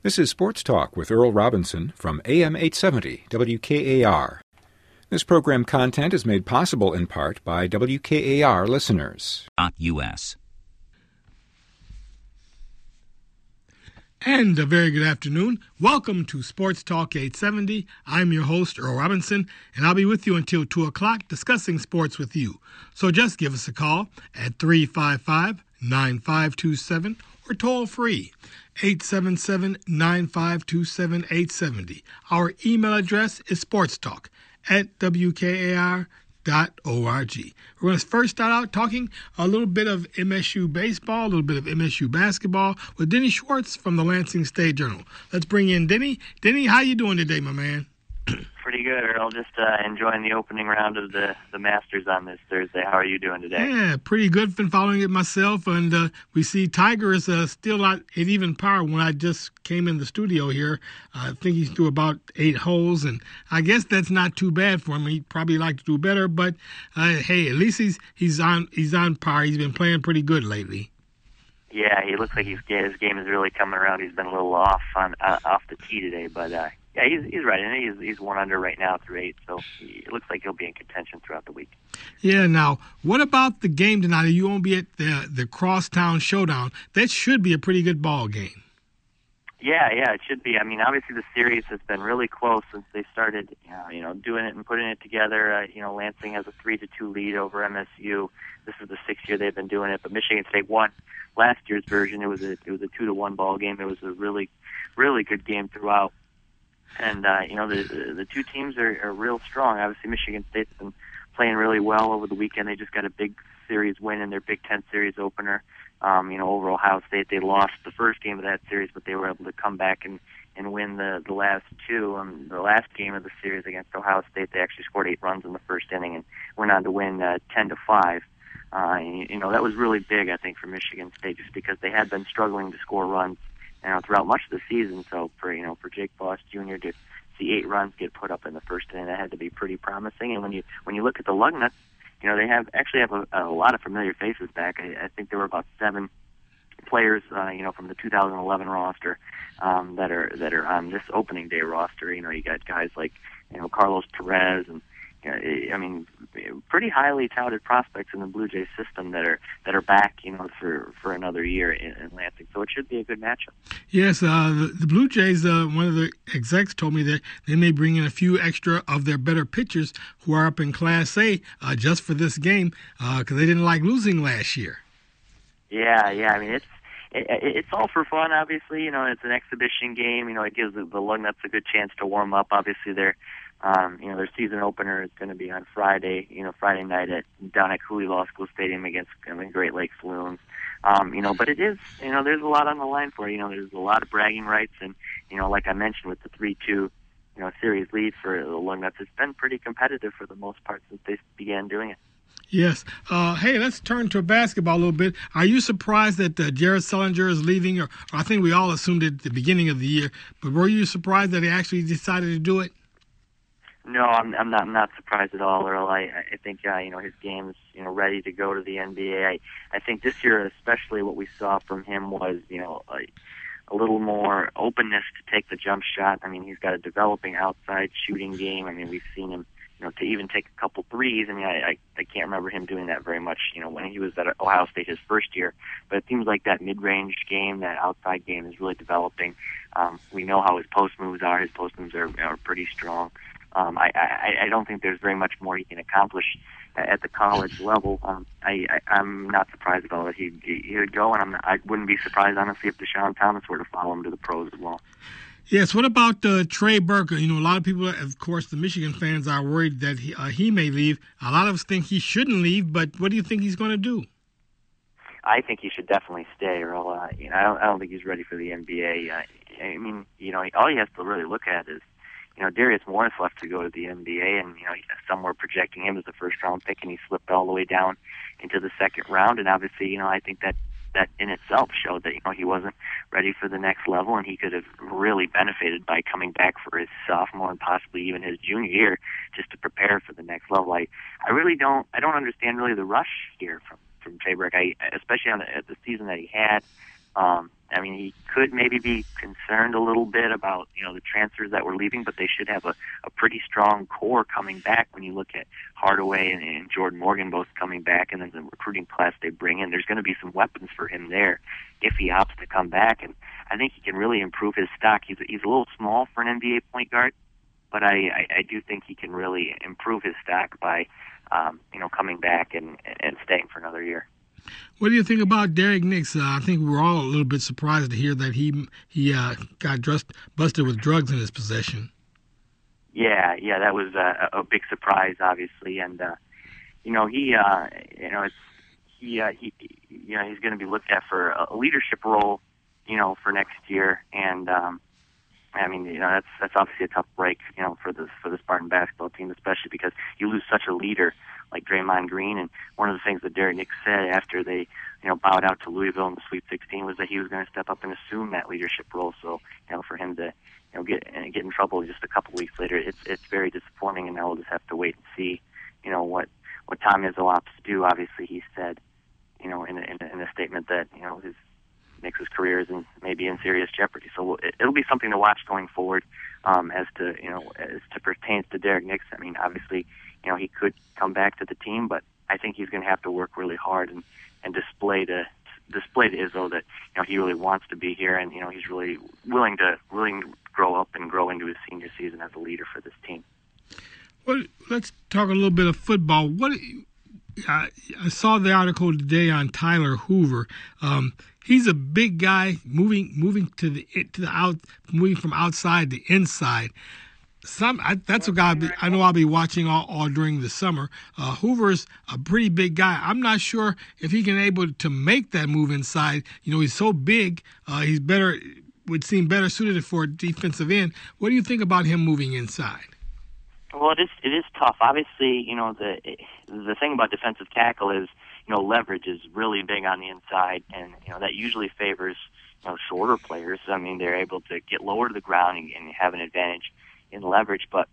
This is Sports Talk with Earl Robinson from AM 870 WKAR. This program content is made possible in part by WKAR listeners. .us. And a very good afternoon. Welcome to Sports Talk 870. I'm your host, Earl Robinson, and I'll be with you until 2 o'clock discussing sports with you. So just give us a call at 355-9527 or toll free 877-952-7870. Our email address is sportstalk@wkar.org. We're going to first start out talking a little bit of MSU baseball, a little bit of MSU basketball with Denny Schwartz from the Lansing State Journal. Let's bring in Denny. Denny, how you doing today, my man? Pretty good, Earl. Just enjoying the opening round of the Masters on this Thursday. How are you doing today? Yeah, pretty good. Been following it myself, and we see Tiger is still not at even par. When I just came in the studio here, I think he's through about 8 holes, and I guess that's not too bad for him. He'd probably like to do better, but hey, at least he's on par. He's been playing pretty good lately. Yeah, he looks like his game is really coming around. He's been a little off the tee today, but yeah, he's right. And he's 1 under right now through 8, so it looks like he'll be in contention throughout the week. Yeah. Now, what about the game tonight? You won't be at the Crosstown Showdown. That should be a pretty good ball game. Yeah, it should be. I mean, obviously the series has been really close since they started, doing it and putting it together. Lansing has a 3-2 lead over MSU. This is the 6th year they've been doing it, but Michigan State won last year's version. It was a 2-1 ball game. It was a really, really good game throughout. And, the two teams are real strong. Obviously, Michigan State's been playing really well over the weekend. They just got a big series win in their Big Ten series opener. Over Ohio State, they lost the first game of that series, but they were able to come back and win the last two. The last game of the series against Ohio State, they actually scored 8 runs in the first inning and went on to win 10-5. That was really big, I think, for Michigan State, just because they had been struggling to score runs throughout much of the season. So for Jake Voss Jr. to see 8 runs get put up in the first inning, that had to be pretty promising. And when you look at the Lugnuts, they have a lot of familiar faces back. I think there were about 7 players, from the 2011 roster that are on this opening day roster. You got guys like Carlos Perez and pretty highly touted prospects in the Blue Jays system that are back, for another year in Lansing. So it should be a good matchup. Yes, the Blue Jays, one of the execs told me that they may bring in a few extra of their better pitchers who are up in Class A just for this game because they didn't like losing last year. Yeah. I mean, it's all for fun, obviously. It's an exhibition game. It gives the Lugnuts a good chance to warm up. Obviously, their season opener is going to be on Friday night down at Cooley Law School Stadium against Great Lakes Loons. But it is, there's a lot on the line for it. There's a lot of bragging rights, and like I mentioned with the 3-2, series lead for the Lugnuts, it's been pretty competitive for the most part since they began doing it. Yes. Hey, let's turn to basketball a little bit. Are you surprised that Jared Sullinger is leaving? Or I think we all assumed it at the beginning of the year, but were you surprised that he actually decided to do it? No, I'm not surprised at all, Earl. I think his game is ready to go to the NBA. I think this year especially what we saw from him was a little more openness to take the jump shot. I mean, he's got a developing outside shooting game. I mean, we've seen him to even take a couple threes. I mean, I can't remember him doing that very much when he was at Ohio State his first year. But it seems like that mid-range game, that outside game, is really developing. We know how his post moves are. His post moves are pretty strong. I don't think there's very much more he can accomplish at the college level. I'm not surprised at all that he would go, and I wouldn't be surprised, honestly, if Deshaun Thomas were to follow him to the pros as well. Yes, what about Trey Burke? A lot of people, of course, the Michigan fans are worried that he may leave. A lot of us think he shouldn't leave, but what do you think he's going to do? I think he should definitely stay, Earl. I don't think he's ready for the NBA. All he has to really look at is, Darius Morris left to go to the NBA, and some were projecting him as a first-round pick, and he slipped all the way down into the second round. And obviously, I think that in itself showed that he wasn't ready for the next level, and he could have really benefited by coming back for his sophomore and possibly even his junior year just to prepare for the next level. I don't understand really the rush here from Trey Burke, especially at the season that he had. I mean, he could maybe be concerned a little bit about, the transfers that were leaving, but they should have a pretty strong core coming back when you look at Hardaway and Jordan Morgan both coming back, and then the recruiting class they bring in. There's going to be some weapons for him there if he opts to come back, and I think he can really improve his stock. He's a little small for an NBA point guard, but I do think he can really improve his stock by, coming back and staying for another year. What do you think about Derek Nix? I think we were all a little bit surprised to hear that he got busted with drugs in his possession. Yeah, that was a big surprise, obviously, and he's going to be looked at for a leadership role, for next year, and that's obviously a tough break, for the Spartan basketball team, especially because you lose such a leader like Draymond Green. And one of the things that Derek Nix said after they, bowed out to Louisville in the Sweet 16 was that he was going to step up and assume that leadership role. So, for him to, get in trouble just a couple weeks later, it's very disappointing. And now we'll just have to wait and see, what Tom Izzo opts to do. Obviously, he said, in a statement that, Nix's career is maybe in serious jeopardy. So it'll be something to watch going forward, as to pertains to Derek Nix. I mean, obviously, he could come back to the team, but I think he's going to have to work really hard and display to Izzo that he really wants to be here, and he's really willing to grow up and grow into his senior season as a leader for this team. Well, let's talk a little bit of football. I saw the article today on Tyler Hoover. He's a big guy moving moving from outside to inside. That's a guy I know I'll be watching all during the summer. Hoover's a pretty big guy. I'm not sure if he can able to make that move inside. He's so big. Would seem better suited for a defensive end. What do you think about him moving inside? Well, it is tough. Obviously, the thing about defensive tackle is, leverage is really big on the inside, and that usually favors shorter players. I mean, they're able to get lower to the ground and have an advantage in leverage. But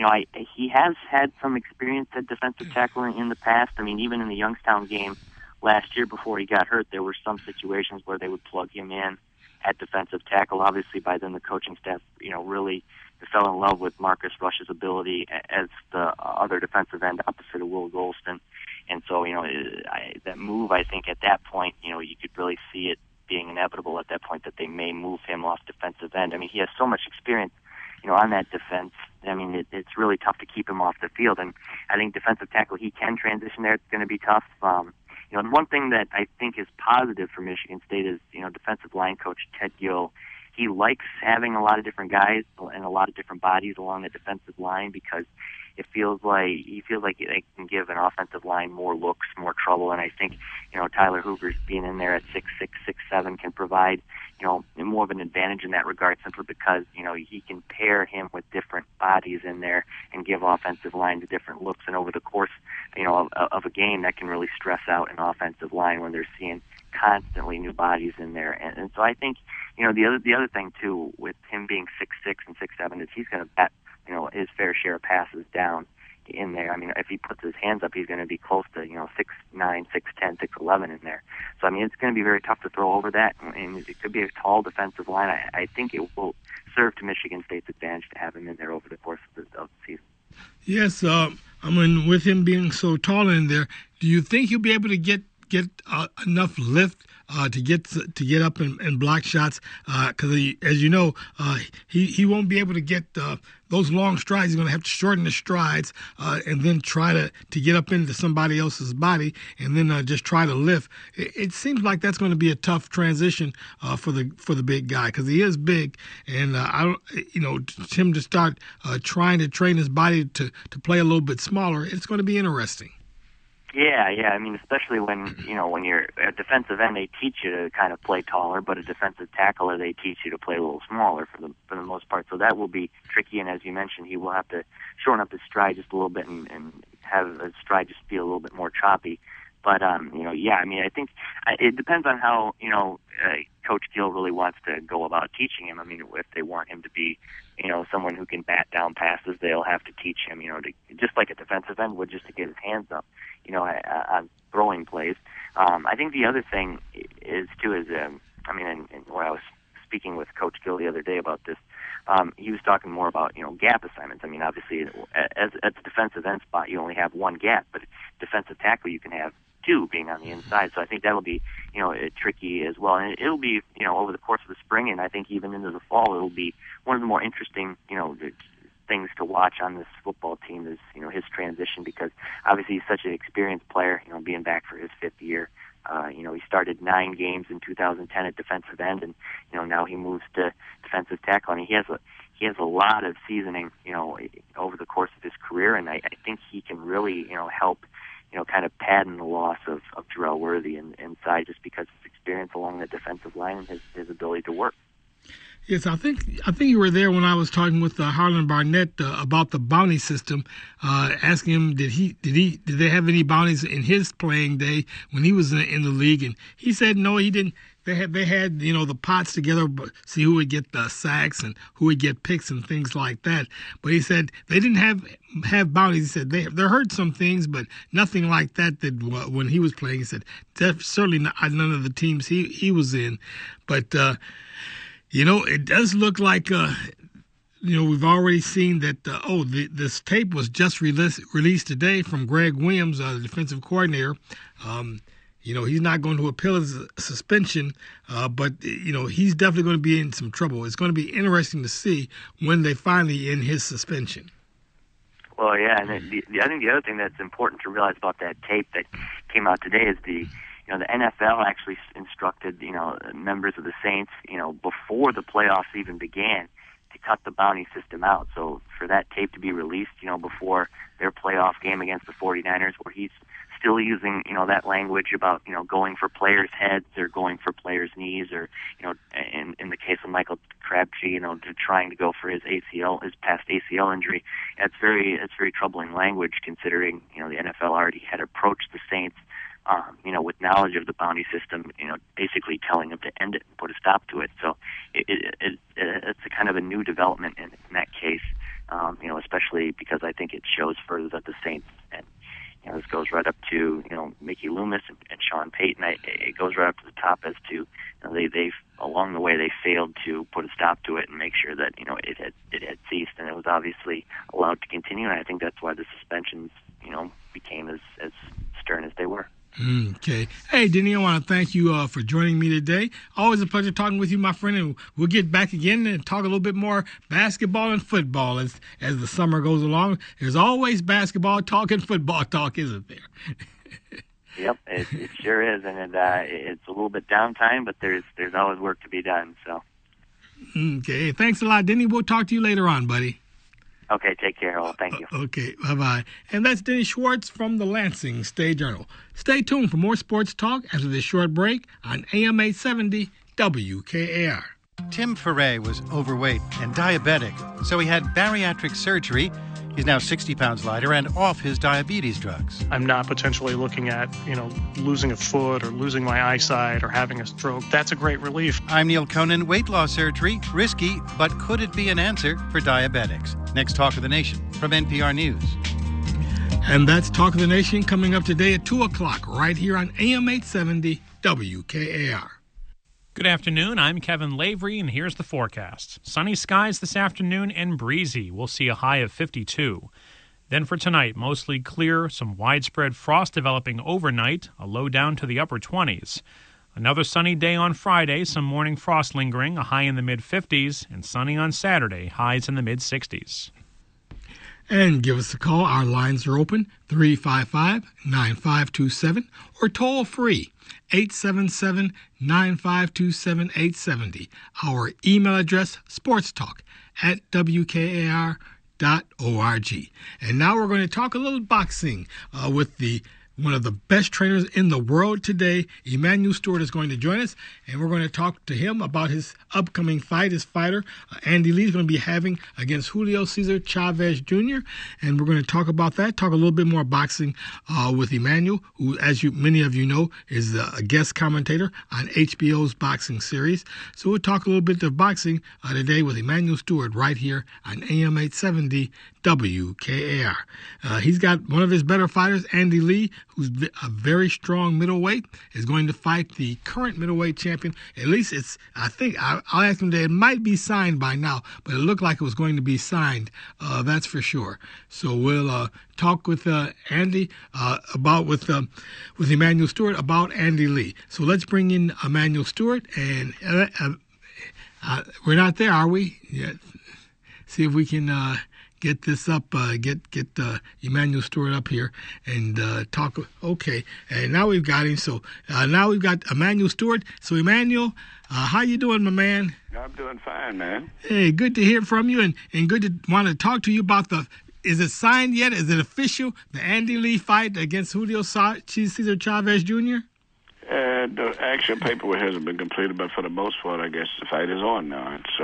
he has had some experience at defensive tackle in the past. I mean, even in the Youngstown game last year before he got hurt, there were some situations where they would plug him in at defensive tackle. Obviously, by then the coaching staff, really fell in love with Marcus Rush's ability as the other defensive end opposite of Will Golston. And so, that move, I think at that point, you could really see it being inevitable at that point that they may move him off defensive end. I mean, he has so much experience, on that defense. I mean, it's really tough to keep him off the field. And I think defensive tackle, he can transition there. It's going to be tough. The one thing that I think is positive for Michigan State is, defensive line coach Ted Gill. He likes having a lot of different guys and a lot of different bodies along the defensive line because he feels like they can give an offensive line more looks, more trouble. And I think, Tyler Hoover's being in there at 6'6", 6'7" can provide, more of an advantage in that regard simply because, he can pair him with different bodies in there and give offensive lines different looks. And over the course, of a game, that can really stress out an offensive line when they're seeing constantly new bodies in there. And so I think, the other thing too, with him being 6'6" and 6'7", is he's going to bat, his fair share of passes down in there. I mean, if he puts his hands up, he's going to be close to, 6'9", 6'10", 6'11" in there. So, I mean, it's going to be very tough to throw over that. And it could be a tall defensive line. I think it will serve to Michigan State's advantage to have him in there over the course of the season. Yes, with him being so tall in there, do you think he'll be able to get enough lift to get up and block shots? Because as you know, he won't be able to get those long strides. He's going to have to shorten the strides and then try to get up into somebody else's body and then just try to lift. It seems like that's going to be a tough transition for the big guy because he is big, and him to start trying to train his body to play a little bit smaller. It's going to be interesting. Yeah. I mean, especially when you're a defensive end, they teach you to kind of play taller, but a defensive tackler, they teach you to play a little smaller for the most part. So that will be tricky. And as you mentioned, he will have to shorten up his stride just a little bit and have his stride just be a little bit more choppy. But I mean, I think it depends on how Coach Gill really wants to go about teaching him. I mean, if they want him to be, someone who can bat down passes, they'll have to teach him, to just like a defensive end would, just to get his hands up, on throwing plays. I think the other thing is too is, what speaking with Coach Gill the other day about this. He was talking more about, gap assignments. I mean, obviously, as a defensive end spot, you only have one gap, but defensive tackle, you can have two being on the inside. So I think that'll be, tricky as well. And it'll be, over the course of the spring, and I think even into the fall, it'll be one of the more interesting, things to watch on this football team is, his transition, because obviously he's such an experienced player, being back for his fifth year. He started 9 games in 2010 at defensive end, and now he moves to defensive tackle. And he has a lot of seasoning, over the course of his career, and I think he can really, help, kind of pad in the loss of Jarrell Worthy inside, just because of his experience along the defensive line and his ability to work. Yes, I think you were there when I was talking with Harlan Barnett about the bounty system, asking him did they have any bounties in his playing day when he was in the league, and he said no, he didn't. They had the pots together, but see who would get the sacks and who would get picks and things like that. But he said they didn't have bounties. He said they heard some things, but nothing like that when he was playing. He said certainly not, none of the teams he was in, but. It does look like, we've already seen that, this tape was just released today from Greg Williams, the defensive coordinator. He's not going to appeal his suspension, but, he's definitely going to be in some trouble. It's going to be interesting to see when they finally end his suspension. Well, yeah, and I think the other thing that's important to realize about that tape that came out today is the NFL actually instructed, members of the Saints, before the playoffs even began, to cut the bounty system out. So for that tape to be released, before their playoff game against the 49ers, where he's still using, that language about, going for players' heads or going for players' knees, or, in the case of Michael Crabtree, trying to go for his past ACL injury. It's very troubling language, considering, the NFL already had approached the Saints, with knowledge of the bounty system, basically telling them to end it and put a stop to it. So it's a kind of a new development in that case, especially because I think it shows further that the Saints, and this goes right up to Mickey Loomis and Sean Payton. It goes right up to the top as to they along the way they failed to put a stop to it and make sure that it had ceased, and it was obviously allowed to continue. And I think that's why the suspensions became as stern as they were. Okay. Hey, Denny, I want to thank you for joining me today. Always a pleasure talking with you, my friend, and we'll get back again and talk a little bit more basketball and football as the summer goes along. There's always basketball talk and football talk, isn't there? Yep, it sure is, and it's a little bit downtime, but there's always work to be done. So. Okay. Thanks a lot, Denny. We'll talk to you later on, buddy. Okay, take care. Well, thank you. Okay, bye-bye. And that's Denny Schwartz from the Lansing State-Journal. Stay tuned for more sports talk after this short break on AM 870 WKAR. Tim Ferre was overweight and diabetic, so he had bariatric surgery. He's now 60 pounds lighter and off his diabetes drugs. I'm not potentially looking at, losing a foot or losing my eyesight or having a stroke. That's a great relief. I'm Neil Conan. Weight loss surgery, risky, but could it be an answer for diabetics? Next Talk of the Nation from NPR News. And that's Talk of the Nation coming up today at 2 o'clock right here on AM 870 WKAR. Good afternoon, I'm Kevin Lavery, and here's the forecast. Sunny skies this afternoon and breezy. We'll see a high of 52. Then for tonight, mostly clear, some widespread frost developing overnight, a low down to the upper 20s. Another sunny day on Friday, some morning frost lingering, a high in the mid-50s, and sunny on Saturday, highs in the mid-60s. And give us a call. Our lines are open, 355-9527, or toll free, 877-952-7870. Our email address, sportstalk@wkar.org. And now we're going to talk a little boxing with one of the best trainers in the world today. Emanuel Stewart is going to join us, and we're going to talk to him about his upcoming fight. His fighter, Andy Lee, is going to be having against Julio Cesar Chavez Jr., and we're going to talk about that, talk a little bit more boxing with Emanuel, who, as many of you know, is a guest commentator on HBO's boxing series. So we'll talk a little bit of boxing today with Emanuel Stewart right here on AM 870 WKAR. He's got one of his better fighters, Andy Lee, who's a very strong middleweight, is going to fight the current middleweight champion. At least I'll ask him that it might be signed by now, but it looked like it was going to be signed. That's for sure. So we'll talk with Andy with Emanuel Stewart about Andy Lee. So let's bring in Emanuel Stewart, and we're not there, are we? Yeah. See if we can get this up, get Emanuel Stewart up here and talk. Okay, and now we've got him. So now we've got Emanuel Stewart. So Emanuel, how you doing, my man? I'm doing fine, man. Hey, good to hear from you, and good to want to talk to you about is it signed yet? Is it official? The Andy Lee fight against Julio Cesar Chavez Jr.? The actual paperwork hasn't been completed, but for the most part, I guess the fight is on now. So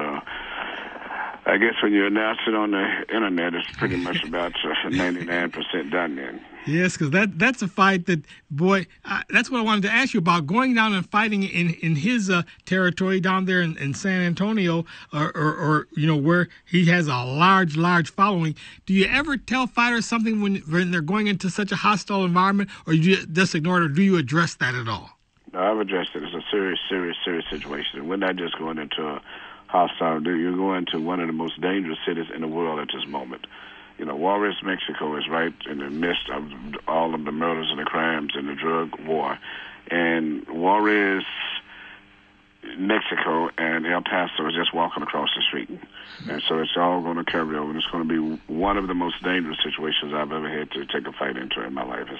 I guess when you announce it on the internet, it's pretty much about 99% done then. Yes, because that's a fight that, boy, that's what I wanted to ask you about, going down and fighting in his territory down there in San Antonio, or where he has a large following. Do you ever tell fighters something when they're going into such a hostile environment, or do you just ignore it, or do you address that at all? No, I've addressed it. It's a serious situation. We're not just going into a hostile. You're going to one of the most dangerous cities in the world at this moment. Juarez, Mexico is right in the midst of all of the murders and the crimes and the drug war. And Juarez, Mexico, and El Paso are just walking across the street. And so it's all going to carry over. And it's going to be one of the most dangerous situations I've ever had to take a fight into in my life.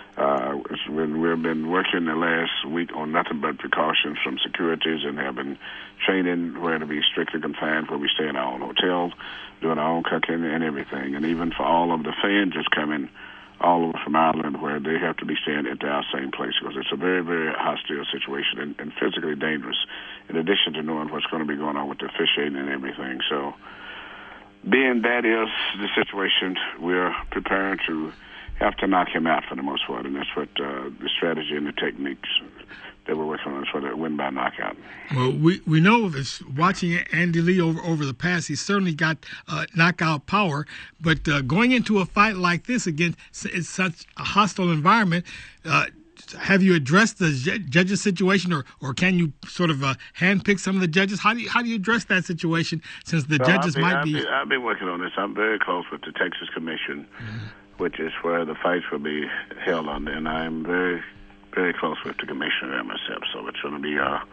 We've been working the last week on nothing but precautions from securities and have been training where to be strictly confined, where we stay in our own hotel, doing our own cooking and everything. And even for all of the fans that's coming all over from Ireland, where they have to be staying at our same place, because it's a very, very hostile situation and physically dangerous, in addition to knowing what's going to be going on with the officiating and everything. So being that is the situation, we're preparing to have to knock him out for the most part, and that's what the strategy and the techniques that we're working on is for the win by knockout. Well, we know it's watching Andy Lee over the past, he's certainly got knockout power, but going into a fight like this against such a hostile environment, have you addressed the judges' situation, or can you sort of handpick some of the judges? How do you address that situation, since the judges might be... I've been working on this. I'm very close with the Texas Commission, which is where the fights will be held on, and I'm very, very close with the commissioner and myself, so it's going to be a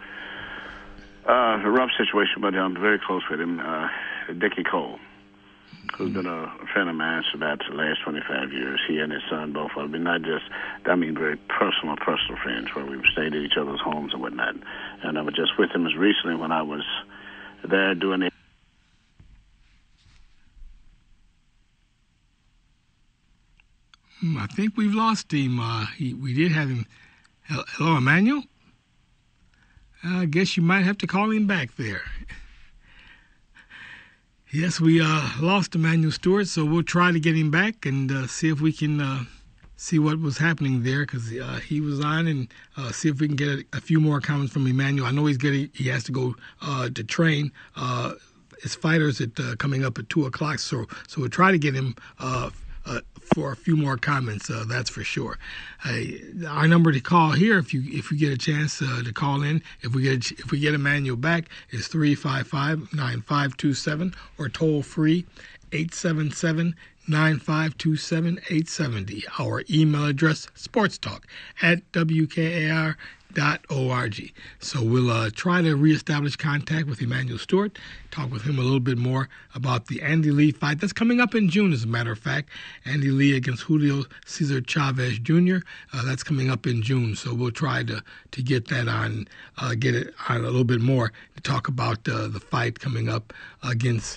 rough situation, but I'm very close with him. Dickie Cole, who's been a friend of mine for about the last 25 years. He and his son both have been very personal friends, where we've stayed at each other's homes and whatnot. And I was just with him as recently when I was there doing it. I think we've lost him. We did have him. Hello, Emanuel? I guess you might have to call him back there. Yes, we lost Emanuel Stewart, so we'll try to get him back and see if we can see what was happening there, because he was on, and see if we can get a few more comments from Emanuel. I know he has to go to train his fighters coming up at 2 o'clock, so we'll try to get him for a few more comments, that's for sure. Our number to call here, if you get a chance to call in, if we get Emanuel back, is 355-9527, or toll free 877-952-7870. Our email address, sportstalk@wkar.org. So we'll try to reestablish contact with Emanuel Stewart, talk with him a little bit more about the Andy Lee fight that's coming up in June, as a matter of fact. Andy Lee against Julio Cesar Chavez Jr. That's coming up in June. So we'll try to get that on, get it on a little bit more, to talk about the fight coming up against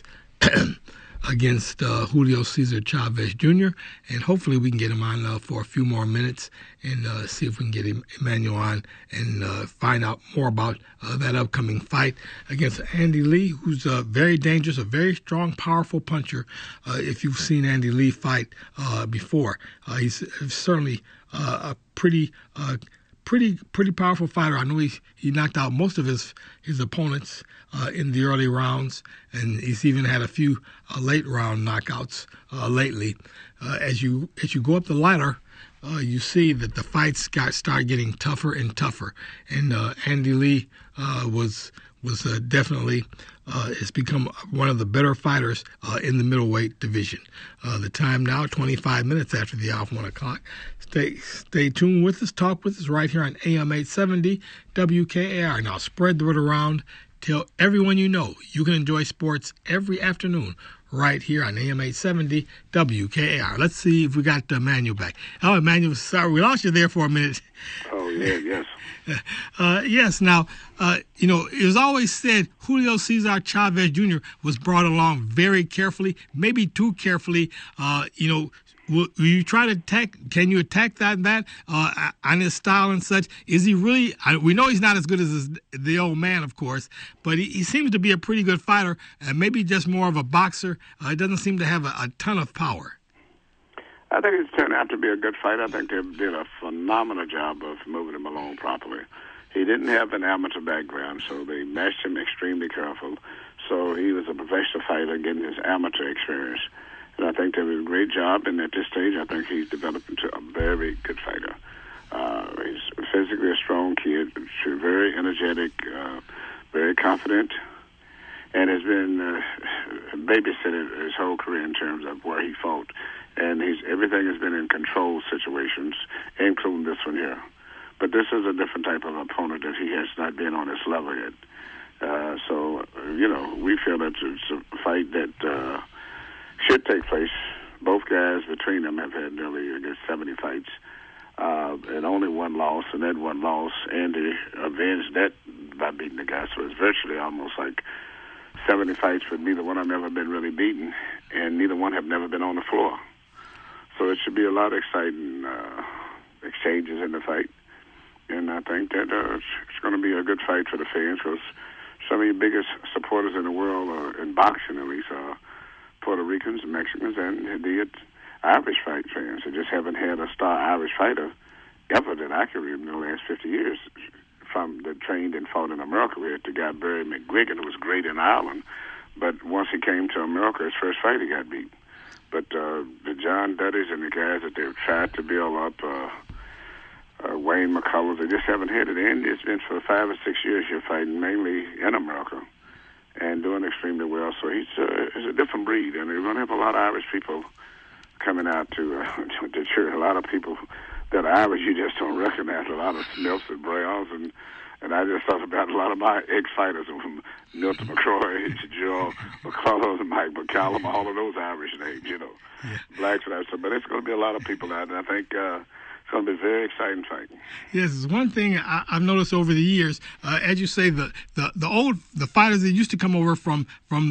Julio Cesar Chavez Jr., and hopefully we can get him on for a few more minutes and see if we can get Emanuel on and find out more about that upcoming fight against Andy Lee, who's very dangerous, a very strong, powerful puncher. If you've seen Andy Lee fight before, he's certainly a pretty powerful fighter. I know he knocked out most of his opponents in the early rounds, and he's even had a few late round knockouts lately. As you go up the ladder, you see that the fights start getting tougher and tougher. And Andy Lee was definitely has become one of the better fighters in the middleweight division. The time now, 25 minutes after the hour of 1 o'clock. Stay tuned with us. Talk with us right here on AM 870 WKAR. Now spread the word around. Tell everyone you know you can enjoy sports every afternoon right here on AM 870 WKAR. Let's see if we got Emmanuel back. Oh, Emmanuel, sorry, we lost you there for a minute. Oh, yeah, yes. Yes. Now, it was always said Julio Cesar Chavez Jr. was brought along very carefully, maybe too carefully. Will you try to attack? Can you attack that on his style and such? Is he really? We know he's not as good as the old man, of course, but he seems to be a pretty good fighter, and maybe just more of a boxer. He doesn't seem to have a ton of power. I think he's turned out to be a good fighter. I think they did a phenomenal job of moving him along properly. He didn't have an amateur background, so they matched him extremely careful. So he was a professional fighter getting his amateur experience. And I think they did a great job, and at this stage, I think he's developed into a very good fighter. He's physically a strong kid, very energetic, very confident, and has been babysitted his whole career in terms of where he fought. And everything has been in controlled situations, including this one here. But this is a different type of opponent that he has not been on his level yet. We feel that it's a fight that should take place. Both guys between them have had nearly, 70 fights, and only one loss, and that one loss, Andy avenged that by beating the guy. So it's virtually almost like 70 fights, but neither one have ever been really beaten, and neither one have never been on the floor. So it should be a lot of exciting exchanges in the fight, and I think that it's going to be a good fight for the fans, because some of the biggest supporters in the world, in boxing at least, are Puerto Ricans, Mexicans, and the Irish fight fans. They just haven't had a star Irish fighter ever that I can remember in the last 50 years from that trained and fought in America. We had the guy Barry McGuigan, who was great in Ireland, but once he came to America, his first fight he got beat. But the John Duddies and the guys that they've tried to build up, Wayne McCullers, they just haven't had it. And it's been for 5 or 6 years you're fighting mainly in America and doing extremely well. So he's a different breed, and we're going to have a lot of Irish people coming out to cheer. A lot of people that are Irish you just don't recognize. A lot of Smiths and Browns, and I just thought about a lot of my ex-fighters from Milton McCrory, Joe McCullough, and Mike McCallum, all of those Irish names, Yeah. Blacks. But it's going to be a lot of people out there. I think it's going to be a very exciting fight. Yes, it's one thing I've noticed over the years. As you say, the fighters that used to come over from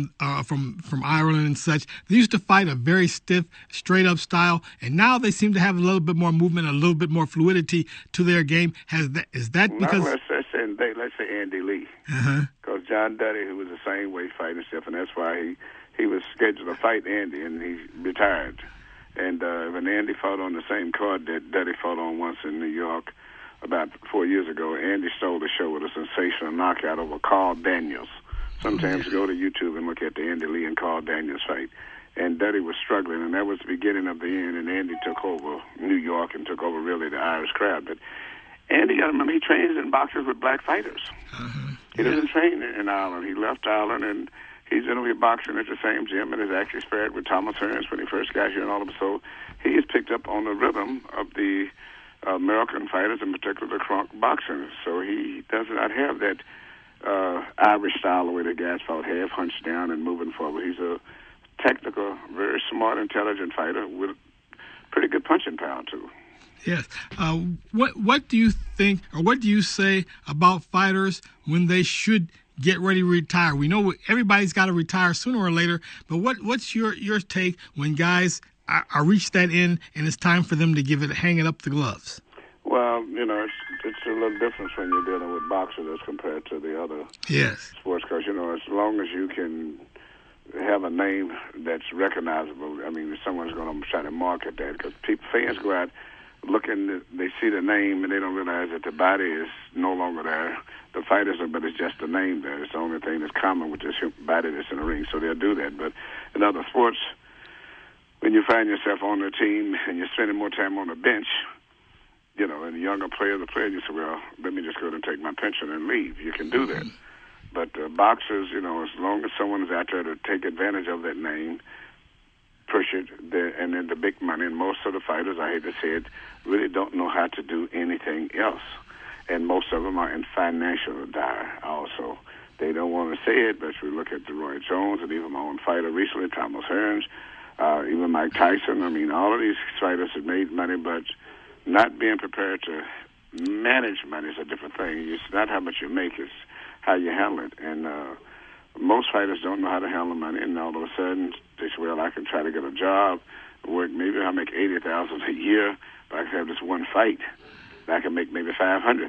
Ireland and such, they used to fight a very stiff, straight up style, and now they seem to have a little bit more movement, a little bit more fluidity to their game. Is that because? Let's say Andy Lee, because John Duddy, who was the same way fighting stuff, and that's why he was scheduled to fight Andy, and he retired. And when Andy fought on the same card that Duddy fought on once in New York about 4 years ago, Andy stole the show with a sensational knockout over Carl Daniels. Sometimes go to YouTube and look at the Andy Lee and Carl Daniels fight. And Duddy was struggling, and that was the beginning of the end, and Andy took over New York and took over really the Irish crowd. But Andy, I remember, he trains in boxers with black fighters. He doesn't train in Ireland. He left Ireland, and he's going to be boxing at the same gym and has actually sparred with Thomas Hearns when he first got here and all of it. So he has picked up on the rhythm of the American fighters, in particular the Kronk boxing. So he does not have that Irish style the way the guys fought, half hunched down and moving forward. He's a technical, very smart, intelligent fighter with pretty good punching power, too. Yes. What do you think, or what do you say about fighters when they should get ready to retire? We know everybody's got to retire sooner or later, but what's your take when guys are reached that end and it's time for them to hang up the gloves? Well, it's a little different when you're dealing with boxers as compared to the other sports, because, as long as you can have a name that's recognizable, I mean, someone's going to try to market that, because fans go out looking, they see the name and they don't realize that the body is no longer there. The fighters are, but it's just the name there. It's the only thing that's common with this body that's in the ring, so they'll do that. But in other sports, when you find yourself on the team and you're spending more time on the bench, and the younger player, you say, well, let me just go and take my pension and leave. You can do that. But boxers, as long as someone is out there to take advantage of that name, push it, and then the big money, and most of the fighters, I hate to say it, really don't know how to do anything else. And most of them are in financial dire also. They don't want to say it, but we look at the Roy Jones and even my own fighter recently, Thomas Hearns, even Mike Tyson. I mean, all of these fighters have made money, but not being prepared to manage money is a different thing. It's not how much you make, it's how you handle it. And most fighters don't know how to handle money, and all of a sudden they say, well, I can try to get a job, work, maybe I make $80,000 a year, but I can have this one fight. I can make maybe $500,000,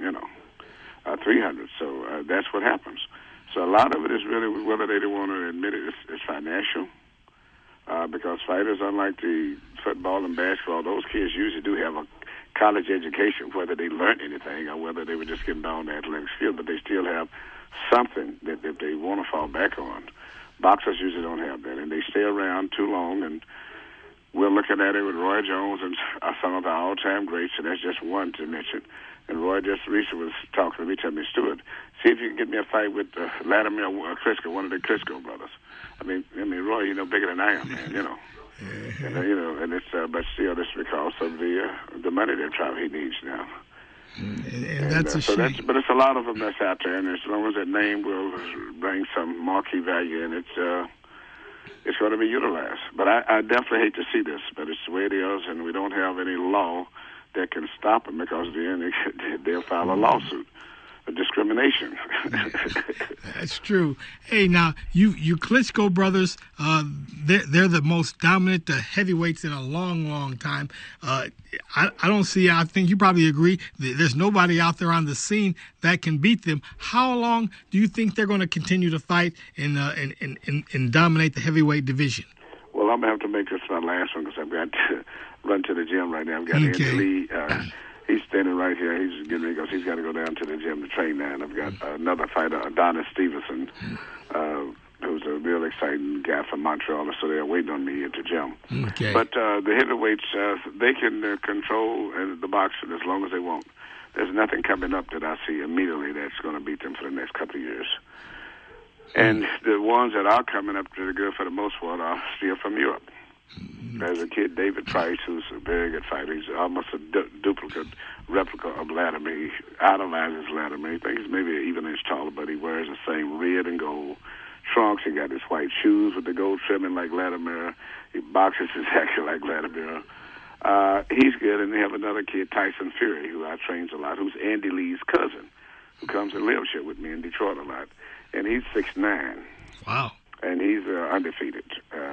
300. So that's what happens. So a lot of it is really, whether they don't want to admit it, it's financial. Because fighters, unlike the football and basketball, those kids usually do have a college education, whether they learned anything or whether they were just getting down the athletic field, but they still have something that they want to fall back on. Boxers usually don't have that, and they stay around too long, and we're looking at it with Roy Jones and some of our all-time greats, and that's just one to mention. And Roy just recently was talking to me, telling me, Stuart, see if you can get me a fight with Latimer Klitschko, one of the Klitschko brothers. I mean, Roy, bigger than I am, man, and it's but still, it's because of the money that he needs now. And that's a shame. But it's a lot of them that's out there, and as long as that name will bring some marquee value in it, it's going to be utilized. But I definitely hate to see this, but it's the way it is, and we don't have any law that can stop them, because then they'll file a lawsuit. Discrimination. That's true. Hey, now you Klitschko brothers, they're the most dominant heavyweights in a long, long time. I don't see. I think you probably agree. There's nobody out there on the scene that can beat them. How long do you think they're going to continue to fight and dominate the heavyweight division? Well, I'm gonna have to make this my last one, because I've got to run to the gym right now. I've got Andy Lee. He's standing right here. He's getting ready because he's got to go down to the gym to train now. And I've got another fighter, Adonis Stevenson, who's a real exciting guy from Montreal. So they're waiting on me at the gym. Okay. But the heavyweights, they can control the boxing as long as they want. There's nothing coming up that I see immediately that's going to beat them for the next couple of years. And the ones that are coming up that are good for the most part are still from Europe. There's a kid, David Price, who's a very good fighter. He's almost a replica of Latimer. He idolizes Latimer. He thinks he's maybe even an inch taller, but he wears the same red and gold trunks. He got his white shoes with the gold trimming like Latimer. He boxes exactly like Latimer. He's good. And they have another kid, Tyson Fury, who I trains a lot, who's Andy Lee's cousin, who comes and lives here with me in Detroit a lot. And he's 6'9". Wow. And he's undefeated.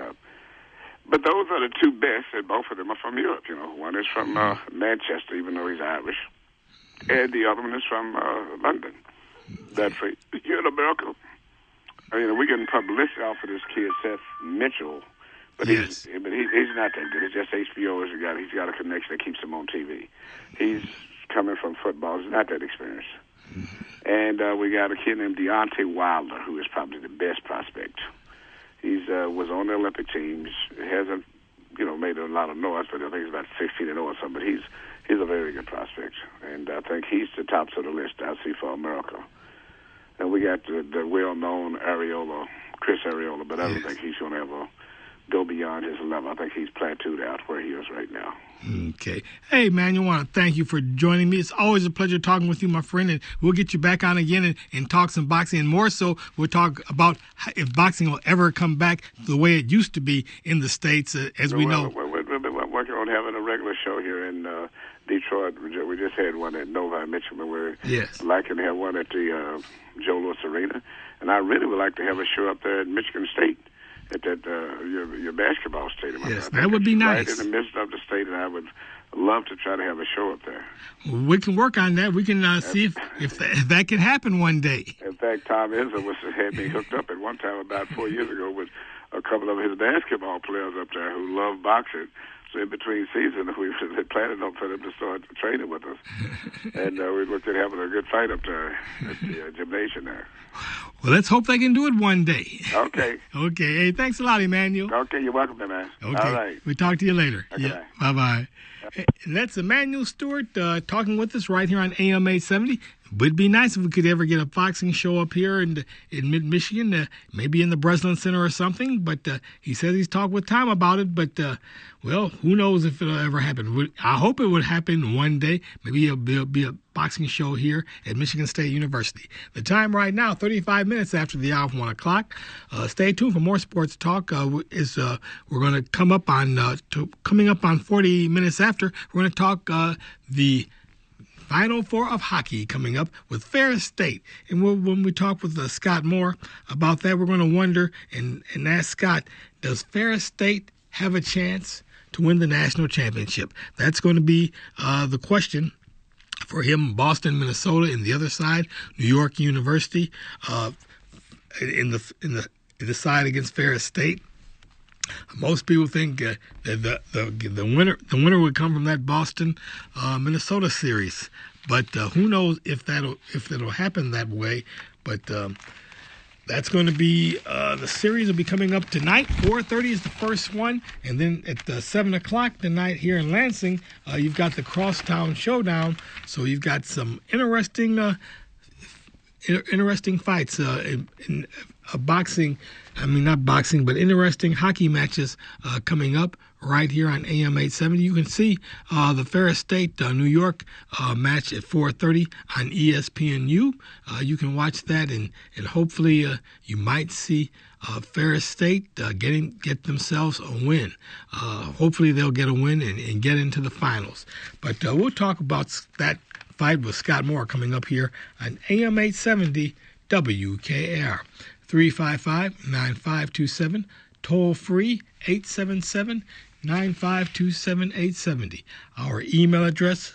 But those are the two best, and both of them are from Europe. One is from Manchester, even though he's Irish, and the other one is from London. That's right. Here in America, we're getting publicity off of this kid, Seth Mitchell, but he's not that good. It's just HBO he's got a connection that keeps him on TV. He's coming from football. He's not that experienced. And we got a kid named Deontay Wilder, who is probably the best prospect. He's was on the Olympic teams. Hasn't, made a lot of noise, but I think he's about 16-0 or something. But he's a very good prospect, and I think he's the top of the list I see for America. And we got the well-known Chris Arreola, but I don't think he's going to ever go beyond his level. I think he's plateaued out where he is right now. Okay. Hey, man, I want to thank you for joining me. It's always a pleasure talking with you, my friend, and we'll get you back on again and talk some boxing. And more so, we'll talk about if boxing will ever come back the way it used to be in the States, as we know. We're working on having a regular show here in Detroit. We just had one at Novi, Michigan. We're liking to have one at the Joe Louis Arena. And I really would like to have a show up there at Michigan State, at that your basketball stadium. Yes, that would be nice. Right in the midst of the state, and I would love to try to have a show up there. We can work on that. We can see if that can happen one day. In fact, Tom Izzo had me hooked up at one time about 4 years ago with a couple of his basketball players up there who love boxing. So in between seasons, we had planned for them to start training with us. And we looked at having a good fight up there at the gymnasium there. Well, let's hope they can do it one day. Okay. Okay. Hey, thanks a lot, Emmanuel. Okay, you're welcome, man. Okay. All right. We'll talk to you later. Okay, Yeah. Bye-bye. And that's Emmanuel Stewart talking with us right here on AM 870. Would be nice if we could ever get a boxing show up here in mid-Michigan, maybe in the Breslin Center or something. But he says he's talked with Tom about it. But, well, who knows if it'll ever happen. I hope it would happen one day. Maybe it'll be a boxing show here at Michigan State University. The time right now, 35 minutes after the hour of 1 o'clock. Stay tuned for more sports talk. We're going to come up on coming up on 40 minutes after. We're going to talk the Final Four of hockey coming up with Ferris State. And when we talk with Scott Moore about that, we're going to wonder and ask Scott, does Ferris State have a chance to win the national championship? That's going to be the question for him. Boston, Minnesota, and the other side, New York University in the side against Ferris State. Most people think that the winner would come from that Boston Minnesota series, but who knows if it'll happen that way. But that's going to be the series will be coming up tonight. 4:30 is the first one, and then at 7 o'clock tonight here in Lansing, you've got the Crosstown Showdown. So you've got some interesting fights in boxing. I mean, not boxing, but interesting hockey matches coming up right here on AM 870. You can see the Ferris State New York match at 4:30 on ESPNU. You can watch that, and hopefully you might see Ferris State get themselves a win. Hopefully they'll get a win and get into the finals. But we'll talk about that fight with Scott Moore coming up here on AM 870 WKAR. 355-9527, toll free 877-952-7870. Our email address,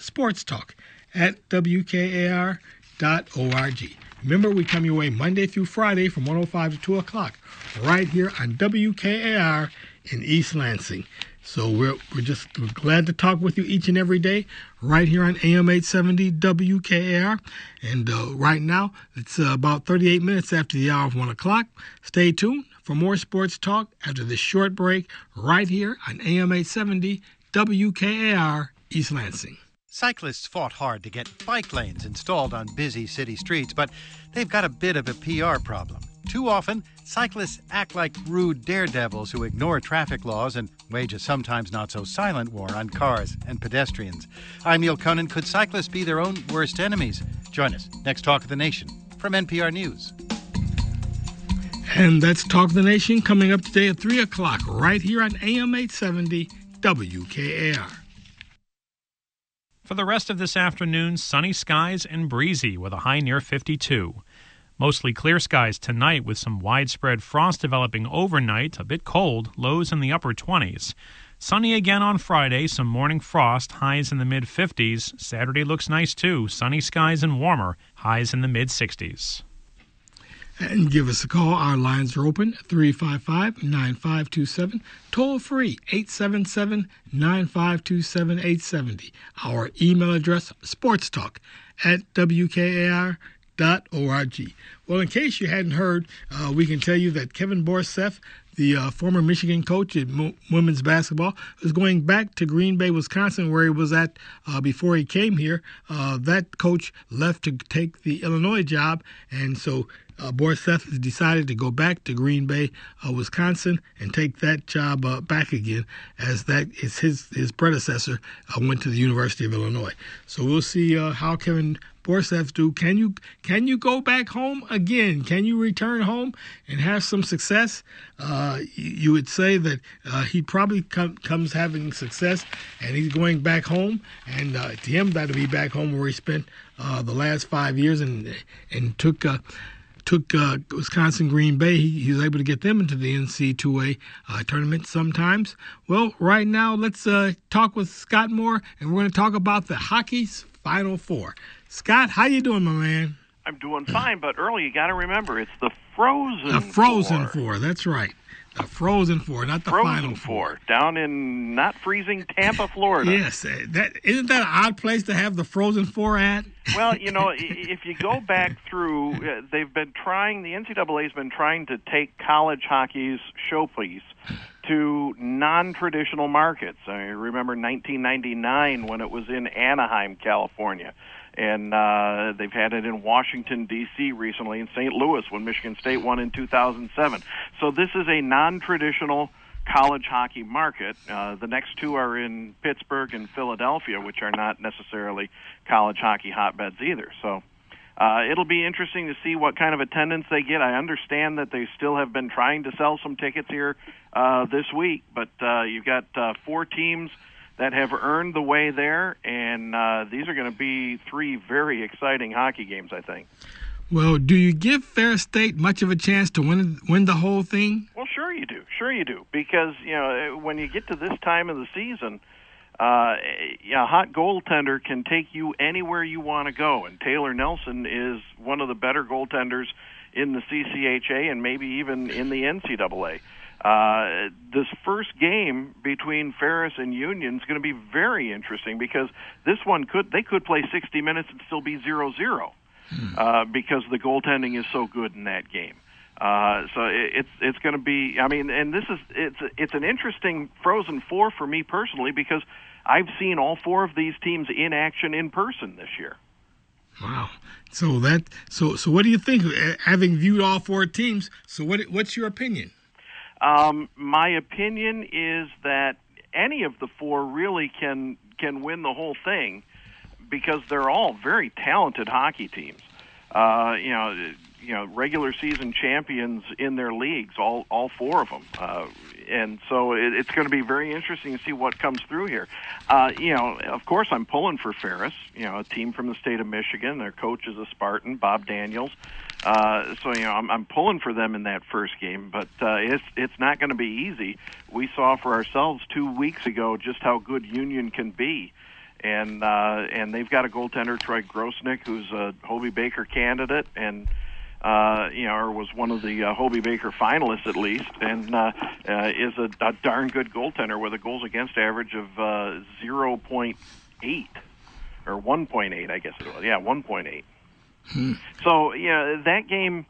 sportstalk@wkar.org. Remember, we come your way Monday through Friday from 1:05 to 2 o'clock, right here on WKAR in East Lansing. So we're glad to talk with you each and every day right here on AM 870 WKAR. And right now, it's about 38 minutes after the hour of 1 o'clock. Stay tuned for more sports talk after this short break right here on AM 870 WKAR East Lansing. Cyclists fought hard to get bike lanes installed on busy city streets, but they've got a bit of a PR problem. Too often, cyclists act like rude daredevils who ignore traffic laws and wage a sometimes not-so-silent war on cars and pedestrians. I'm Neil Conan. Could cyclists be their own worst enemies? Join us. Next Talk of the Nation from NPR News. And that's Talk of the Nation coming up today at 3 o'clock right here on AM 870 WKAR. For the rest of this afternoon, sunny skies and breezy with a high near 52. Mostly clear skies tonight with some widespread frost developing overnight, a bit cold, lows in the upper 20s. Sunny again on Friday, some morning frost, highs in the mid-50s. Saturday looks nice too, sunny skies and warmer, highs in the mid-60s. And give us a call. Our lines are open, 355-9527. Toll free, 877-952-7870. Our email address, sportstalk@wkar.org. Well, in case you hadn't heard, we can tell you that Kevin Borseth, the former Michigan coach at women's basketball, is going back to Green Bay, Wisconsin, where he was at before he came here. That coach left to take the Illinois job, and so Borseth has decided to go back to Green Bay, Wisconsin, and take that job back again, as that is his predecessor went to the University of Illinois. So we'll see how Kevin Borseth do. Can you go back home again? Can you return home and have some success? You would say that he probably comes having success, and he's going back home. And to him, that'll be back home where he spent the last 5 years and took Wisconsin Green Bay. He was able to get them into the NC2A tournament sometimes. Well, right now, let's talk with Scott Moore, and we're going to talk about the hockey's Final Four. Scott, how you doing, my man? I'm doing fine, but Earl, you got to remember, it's the Frozen Four. The Frozen Four, that's right. The Frozen Four, not the Final Four. Down in not freezing Tampa, Florida. Yes, isn't that an odd place to have the Frozen Four at? Well, if you go back through, the NCAA's been trying to take college hockey's showpiece to non-traditional markets. I remember 1999 when it was in Anaheim, California. And they've had it in Washington, D.C. recently, in St. Louis when Michigan State won in 2007. So this is a non-traditional college hockey market. The next two are in Pittsburgh and Philadelphia, which are not necessarily college hockey hotbeds either. So it'll be interesting to see what kind of attendance they get. I understand that they still have been trying to sell some tickets here this week, but you've got 4 teams that have earned the way there, and these are going to be 3 very exciting hockey games, I think. Well, do you give Ferris State much of a chance to win the whole thing? Well, sure you do, because when you get to this time of the season, a hot goaltender can take you anywhere you want to go, and Taylor Nelson is one of the better goaltenders in the CCHA and maybe even in the NCAA. This first game between Ferris and Union is going to be very interesting because this one they could play 60 minutes and still be 0-0 because the goaltending is so good in that game. So it's going to be. I mean, and it's an interesting Frozen Four for me personally because I've seen all 4 of these teams in action in person this year. Wow. So what do you think? Having viewed all 4 teams, so what's your opinion? My opinion is that any of the 4 really can win the whole thing because they're all very talented hockey teams. Regular season champions in their leagues, all 4 of them. And so it's going to be very interesting to see what comes through here. Of course, I'm pulling for Ferris, a team from the state of Michigan. Their coach is a Spartan, Bob Daniels. I'm pulling for them in that first game, but it's not going to be easy. We saw for ourselves 2 weeks ago just how good Union can be, and they've got a goaltender, Troy Grosnick, who's a Hobey Baker candidate, and or was one of the Hobey Baker finalists at least, and is a darn good goaltender with a goals against average of 0.8 or 1.8, I guess it was. Yeah, 1.8. So, that game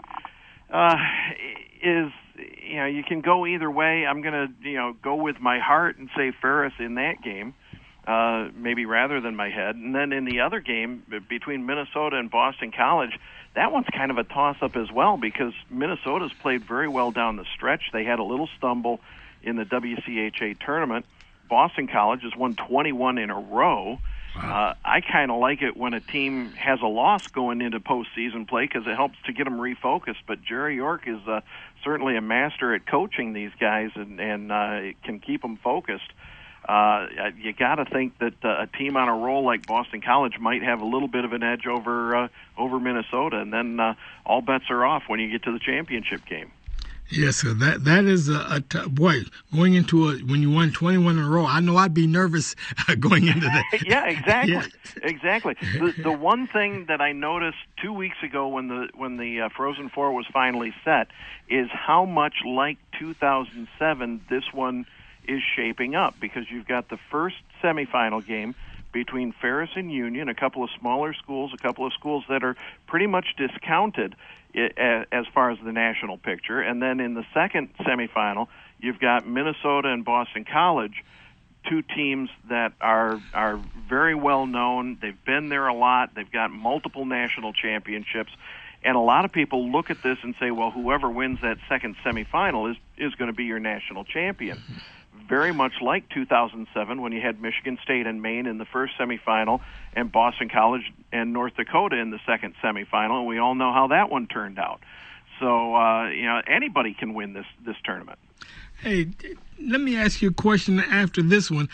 is, you can go either way. I'm going to, go with my heart and say Ferris in that game, maybe rather than my head. And then in the other game between Minnesota and Boston College, that one's kind of a toss-up as well because Minnesota's played very well down the stretch. They had a little stumble in the WCHA tournament. Boston College has won 21 in a row. Wow. I kind of like it when a team has a loss going into postseason play because it helps to get them refocused. But Jerry York is certainly a master at coaching these guys and can keep them focused. You got to think that a team on a roll like Boston College might have a little bit of an edge over Minnesota, and then all bets are off when you get to the championship game. Yes, so that is boy, going into when you won 21 in a row, I know I'd be nervous going into that. Yeah, exactly. Yeah. Exactly. The one thing that I noticed 2 weeks ago when the Frozen Four was finally set is how much like 2007 this one is shaping up because you've got the first semifinal game between Ferris and Union, a couple of smaller schools, a couple of schools that are pretty much discounted as far as the national picture. And then in the second semifinal, you've got Minnesota and Boston College, 2 teams that are very well known. They've been there a lot. They've got multiple national championships. And a lot of people look at this and say, well, whoever wins that second semifinal is going to be your national champion. Very much like 2007 when you had Michigan State and Maine in the first semifinal and Boston College and North Dakota in the second semifinal, and we all know how that one turned out. So, anybody can win this tournament. Hey, let me ask you a question after this one.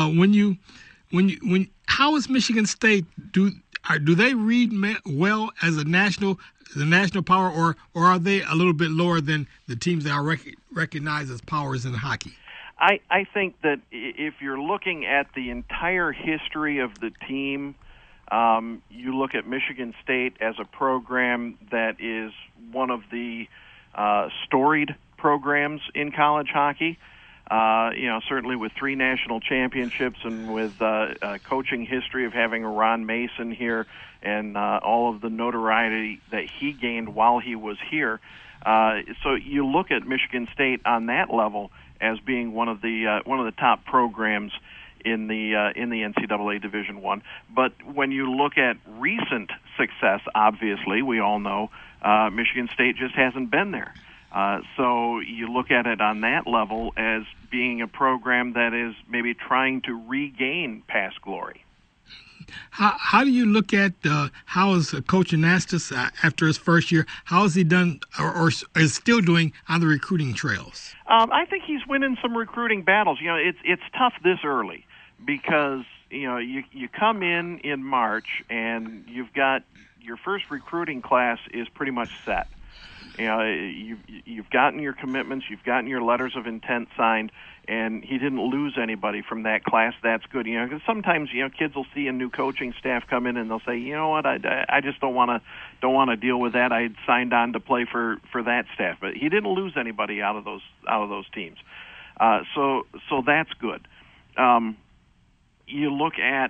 How is Michigan State? Do they read well as the national power, or are they a little bit lower than the teams that are recognized as powers in hockey? I think that if you're looking at the entire history of the team, You look at Michigan State as a program that is one of the storied programs in college hockey. Certainly with 3 national championships and with a coaching history of having a Ron Mason here and all of the notoriety that he gained while he was here. So you look at Michigan State on that level as being one of the top programs in the NCAA Division I. But when you look at recent success, obviously we all know Michigan State just hasn't been there. So you look at it on that level as being a program that is maybe trying to regain past glory. How do you look at how is Coach Anastas after his first year? How has he done or is still doing on the recruiting trails? I think he's winning some recruiting battles. It's tough this early because you come in March and you've got your first recruiting class is pretty much set. You've gotten your commitments, you've gotten your letters of intent signed, and he didn't lose anybody from that class. That's good. Because sometimes kids will see a new coaching staff come in and they'll say, you know what, I just don't want to deal with that. I signed on to play for that staff, but he didn't lose anybody out of those teams. So that's good. You look at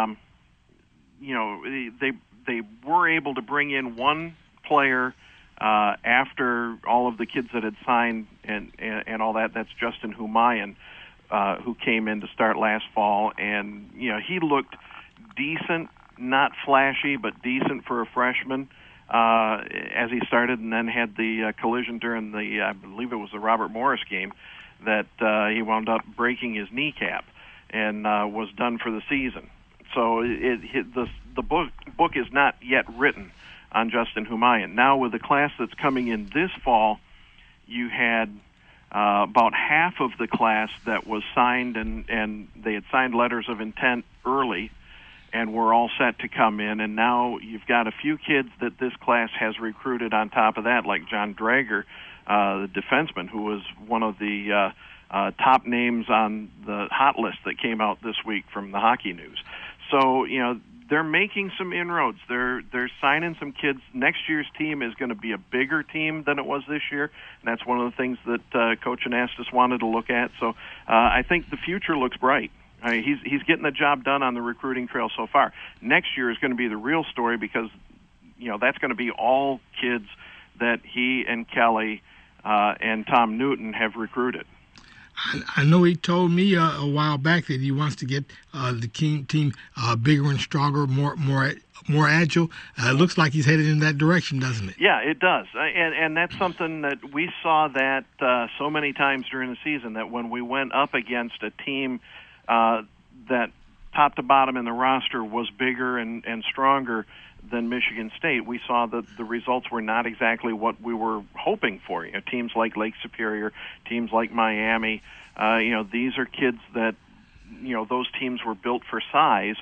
they were able to bring in one player. After all of the kids that had signed and all that, that's Justin Humayan, who came in to start last fall, and he looked decent, not flashy, but decent for a freshman as he started, and then had the collision during I believe it was the Robert Morris game that he wound up breaking his kneecap and was done for the season. So the book is not yet written on Justin Humayan. Now, with the class that's coming in this fall, you had about half of the class that was signed, and they had signed letters of intent early and were all set to come in. And now you've got a few kids that this class has recruited on top of that, like John Drager, the defenseman, who was one of the top names on the hot list that came out this week from the Hockey News. So, they're making some inroads. They're signing some kids. Next year's team is going to be a bigger team than it was this year, and that's one of the things that Coach Anastas wanted to look at. So I think the future looks bright. He's getting the job done on the recruiting trail so far. Next year is going to be the real story because that's going to be all kids that he and Kelly and Tom Newton have recruited. I know he told me a while back that he wants to get the team bigger and stronger, more agile. It looks like he's headed in that direction, doesn't it? Yeah, it does. And that's something that we saw that so many times during the season, that when we went up against a team that top to bottom in the roster was bigger and stronger than Michigan State, we saw that the results were not exactly what we were hoping for. Teams like Lake Superior, teams like Miami, these are kids that, those teams were built for size,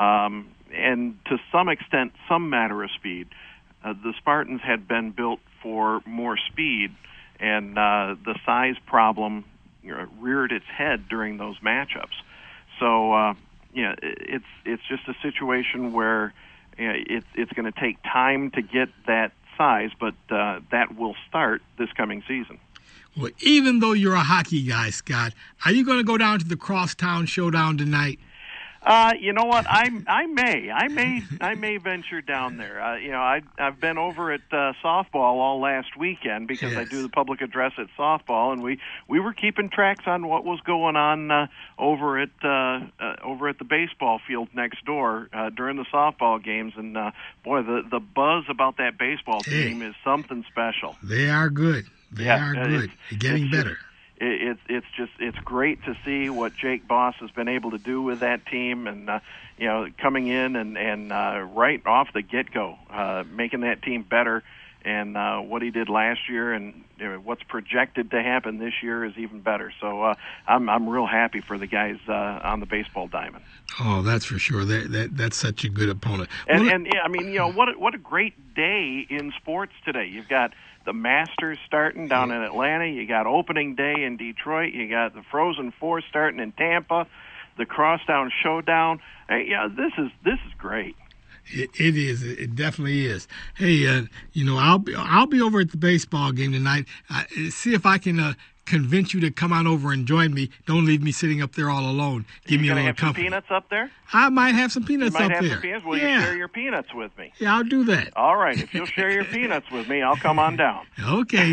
and to some extent, some matter of speed. The Spartans had been built for more speed, and the size problem reared its head during those matchups. So, it's just a situation where it's going to take time to get that size, but that will start this coming season. Well, even though you're a hockey guy, Scott, are you going to go down to the Crosstown Showdown tonight? You know what? I may venture down there. I've been over at softball all last weekend because yes. I do the public address at softball, and we were keeping tracks on what was going on over at the baseball field next door during the softball games. And boy, the buzz about that baseball team is something special. They are good. They are good. They're getting better. It's great to see what Jake Boss has been able to do with that team, and coming in and right off the get-go, making that team better, and what he did last year and what's projected to happen this year is even better. So I'm real happy for the guys on the baseball diamond. Oh, that's for sure. That's such a good opponent. What a great day in sports today. You've got the Masters starting down in Atlanta. You got opening day in Detroit. You got the Frozen Four starting in Tampa. The Crosstown Showdown. This is great. It is. It definitely is. Hey, I'll be over at the baseball game tonight. See if I can convince you to come on over and join me. Don't leave me sitting up there all alone. Give me a little company. Some peanuts up there? I might have some peanuts you might up have there. Some peanuts? Will you share your peanuts with me? Yeah, I'll do that. All right. If you'll share your peanuts with me, I'll come on down. Okay.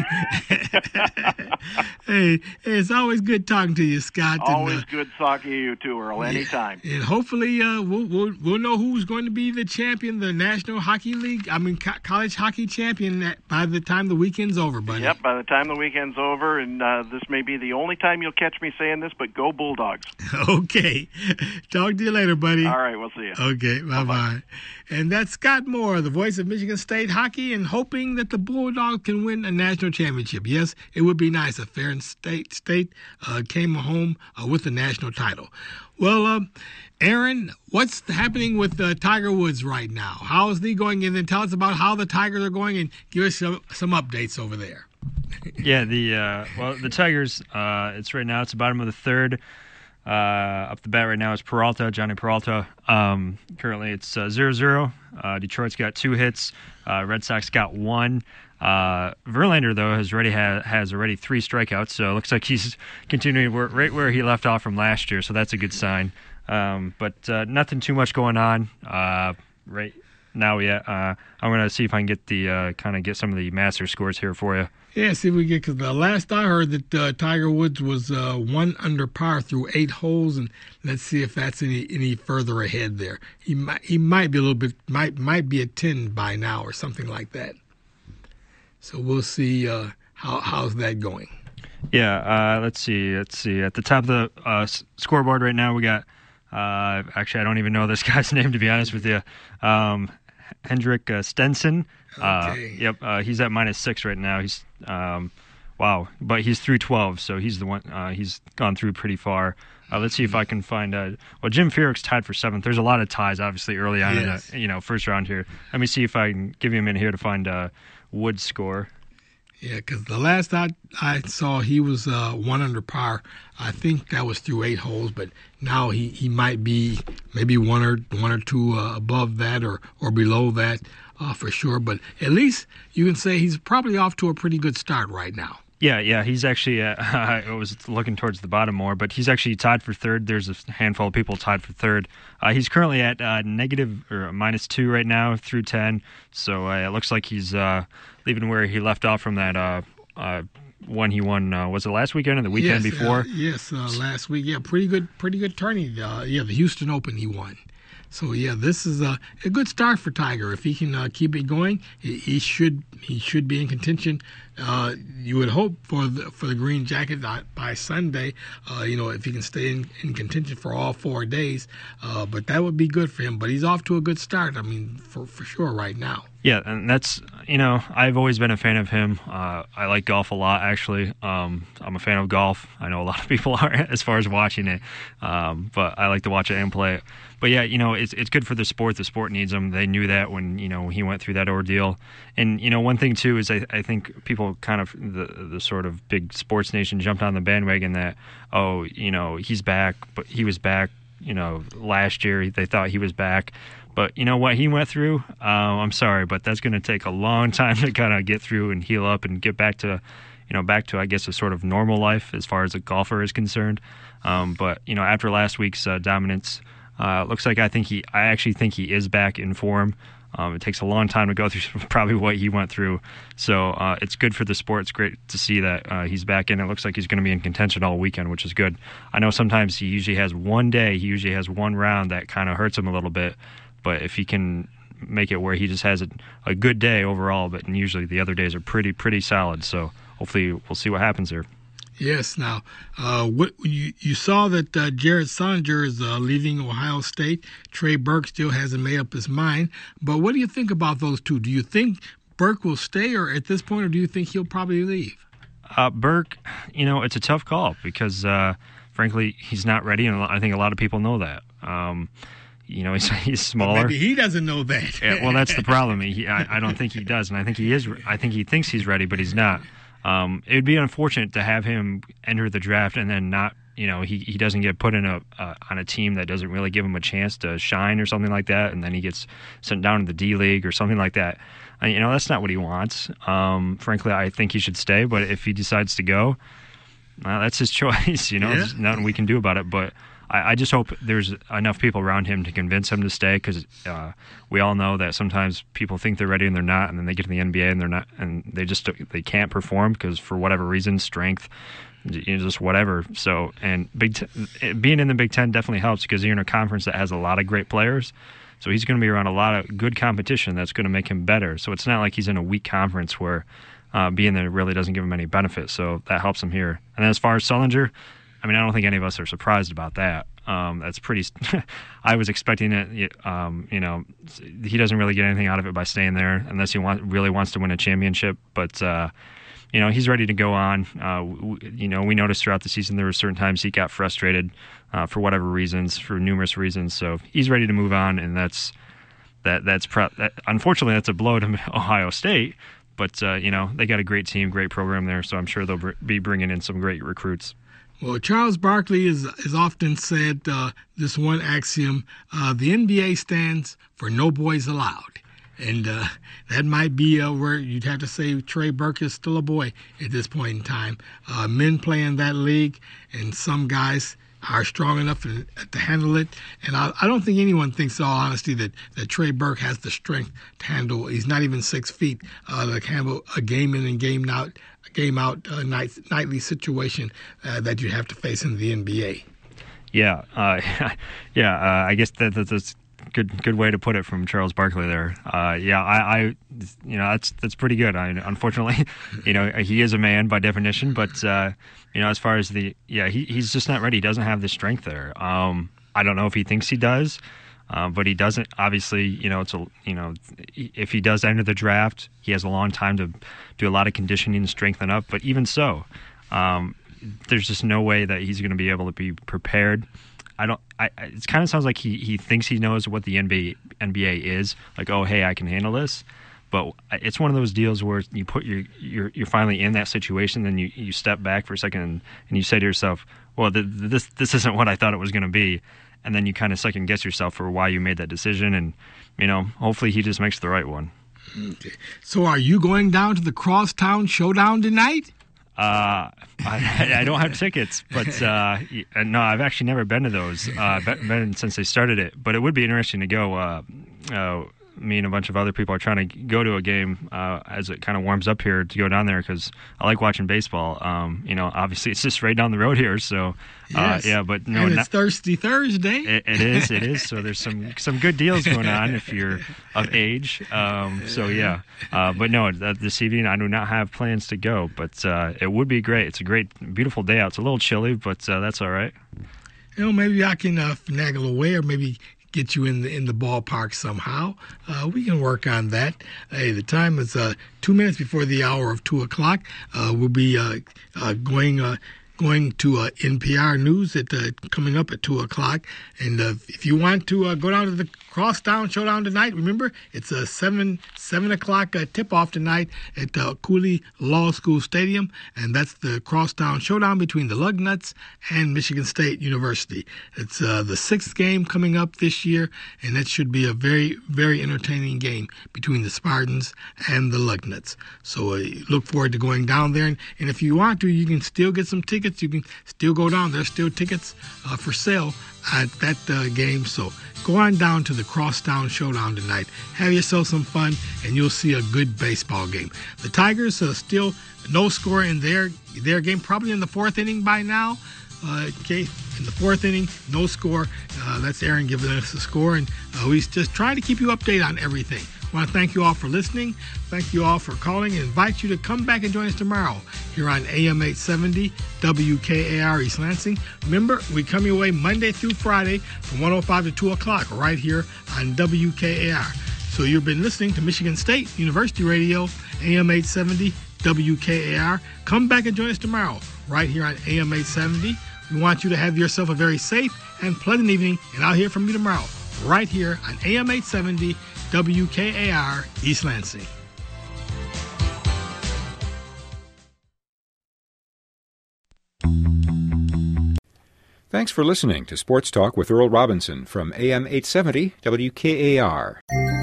Hey, it's always good talking to you, Scott. Always good talking to you too, Earl. Anytime. And hopefully, we'll know who's going to be the champion, the National Hockey League. College hockey champion by the time the weekend's over, buddy. Yep. By the time the weekend's over, and this may be the only time you'll catch me saying this, but go Bulldogs. Okay. Talk to you later, buddy. All right. We'll see you. Okay. Bye-bye. And that's Scott Moore, the voice of Michigan State hockey, and hoping that the Bulldogs can win a national championship. Yes, it would be nice if Fair State came home with the national title. Well, Aaron, what's happening with Tiger Woods right now? How is he going? And then tell us about how the Tigers are going and give us some updates over there. Yeah, the Tigers, it's right now, it's the bottom of the third. Up the bat right now is Johnny Peralta. Currently it's 0-0. Detroit's got 2 hits. Red Sox got 1. Verlander, though, has already 3 strikeouts, so it looks like he's continuing right where he left off from last year, so that's a good sign. But nothing too much going on right now yet. I'm going to see if I can get get some of the master scores here for you. Yeah, see if we get, because the last I heard that Tiger Woods was 1 under par through 8 holes, and let's see if that's any further ahead there. He might be a little bit, might be at 10 by now or something like that. So we'll see how's that going. Yeah, let's see. At the top of the scoreboard right now, we got, actually, I don't even know this guy's name, to be honest with you, Henrik Stenson. Okay. Yep, he's at -6 right now. He's wow, but he's through 12, so he's the one. He's gone through pretty far. Let's see if I can find. Jim Furyk's tied for 7th. There's a lot of ties, obviously, early on in the first round here. Let me see if I can give you a minute here to find Wood's score. Yeah, because the last I saw, he was 1 under par. I think that was through 8 holes, but now he might be maybe one or two above that or below that for sure. But at least you can say he's probably off to a pretty good start right now. Yeah, he's actually, I was looking towards the bottom more, but he's actually tied for 3rd. There's a handful of people tied for 3rd. He's currently at negative or -2 right now through 10, so it looks like he's leaving where he left off from that one he won, was it last weekend or the weekend before? Yes, last week. Yeah, pretty good tourney. The Houston Open he won. So yeah, this is a good start for Tiger. If he can keep it going, he should be in contention. You would hope for the green jacket by Sunday. If he can stay in contention for all 4 days, but that would be good for him. But he's off to a good start. I mean, for sure right now. Yeah, and that's, I've always been a fan of him. I like golf a lot, actually. I'm a fan of golf. I know a lot of people are as far as watching it, but I like to watch it and play it. But yeah, it's good for the sport. The sport needs him. They knew that when, he went through that ordeal. And, one thing, too, is I think people kind of, the sort of big sports nation jumped on the bandwagon that, he's back, but he was back, last year. They thought he was back. But what he went through, I'm sorry, but that's going to take a long time to kind of get through and heal up and get back to, I guess, a sort of normal life as far as a golfer is concerned. But after last week's dominance, looks like I actually think he is back in form. It takes a long time to go through probably what he went through. So it's good for the sport. It's great to see that he's back in. It looks like he's going to be in contention all weekend, which is good. I know sometimes he usually has one round that kind of hurts him a little bit. But if he can make it where he just has a good day overall, but usually the other days are pretty solid. So hopefully we'll see what happens there. Yes. Now, what you saw that Jared Sullinger is leaving Ohio State. Trey Burke still hasn't made up his mind. But what do you think about those two? Do you think Burke will stay, or at this point, or do you think he'll probably leave? Burke, it's a tough call because, frankly, he's not ready, and I think a lot of people know that. He's smaller. Maybe he doesn't know that. Yeah, well, that's the problem. I don't think he does, and I think he is. I think he thinks he's ready, but he's not. It would be unfortunate to have him enter the draft and then not he doesn't get put in on a team that doesn't really give him a chance to shine or something like that, and then he gets sent down to the D League or something like that. That's not what he wants. Frankly, I think he should stay, but if he decides to go, that's his choice. There's nothing we can do about it. But I just hope there's enough people around him to convince him to stay, because we all know that sometimes people think they're ready and they're not, and then they get to the NBA and they're not, and they can't perform because for whatever reason, strength, just whatever. So, and being in the Big Ten definitely helps, because you're in a conference that has a lot of great players. So he's going to be around a lot of good competition that's going to make him better. So it's not like he's in a weak conference where being there really doesn't give him any benefit. So that helps him here. And as far as Sullinger, I don't think any of us are surprised about that. That's pretty. I was expecting it. He doesn't really get anything out of it by staying there unless he really wants to win a championship. But he's ready to go on. We noticed throughout the season there were certain times he got frustrated for whatever reasons, for numerous reasons. So he's ready to move on, and unfortunately that's a blow to Ohio State. But they got a great team, great program there. So I'm sure they'll be bringing in some great recruits. Well, Charles Barkley is often said this one axiom: the NBA stands for no boys allowed. And that might be where you'd have to say Trey Burke is still a boy at this point in time. Men play in that league, and some guys are strong enough to handle it. And I don't think anyone thinks, in all honesty, that Trey Burke has the strength to handle. He's not even 6 feet to handle a game in and game out nightly situation that you have to face in the NBA. Yeah, I guess that's good way to put it from Charles Barkley there. That's pretty good. Unfortunately, he is a man by definition, but as far as he's just not ready. He doesn't have the strength there. I don't know if he thinks he does, but he doesn't. Obviously, if he does enter the draft, he has a long time to do a lot of conditioning and strengthen up. But even so, there's just no way that he's going to be able to be prepared. It kind of sounds like he thinks he knows what the NBA is. Like, oh, hey, I can handle this. But it's one of those deals where you put you're finally in that situation, then you step back for a second and you say to yourself, well, this isn't what I thought it was going to be. And then you kind of second guess yourself for why you made that decision. And, hopefully he just makes the right one. Okay. So are you going down to the Crosstown Showdown tonight? I don't have tickets, but no, I've actually never been to those. Been since they started it, but it would be interesting to go. Me and a bunch of other people are trying to go to a game as it kind of warms up here to go down there, because I like watching baseball. Obviously it's just right down the road here, so yes. But no, and it's Thirsty Thursday. It is. So there's some good deals going on if you're of age. But no, this evening I do not have plans to go, but it would be great. It's a great, beautiful day out. It's a little chilly, but that's all right. Maybe I can finagle away, or maybe get you in the ballpark somehow. We can work on that. Hey, the time is 2 minutes before the hour of 2 o'clock. We'll be going to NPR News coming up at 2 o'clock. And if you want to go down to the Crosstown Showdown tonight, remember, it's a 7 o'clock tip-off tonight at Cooley Law School Stadium, and that's the Crosstown Showdown between the Lugnuts and Michigan State University. It's the sixth game coming up this year, and it should be a very, very entertaining game between the Spartans and the Lugnuts. So look forward to going down there, and if you want to, you can still get some tickets. You can still go down. There's still tickets for sale at that game. So go on down to the Crosstown Showdown tonight. Have yourself some fun, and you'll see a good baseball game. The Tigers are still no score in their game, probably in the fourth inning by now. In the fourth inning, no score. That's Aaron giving us a score, and we just trying to keep you updated on everything. I want to thank you all for listening. Thank you all for calling, and invite you to come back and join us tomorrow here on AM 870 WKAR East Lansing. Remember, we come your way Monday through Friday from 1:05 to 2 o'clock right here on WKAR. So you've been listening to Michigan State University Radio, AM 870 WKAR. Come back and join us tomorrow right here on AM 870. We want you to have yourself a very safe and pleasant evening, and I'll hear from you tomorrow right here on AM 870 WKAR East Lansing. Thanks for listening to Sports Talk with Earl Robinson from AM 870 WKAR.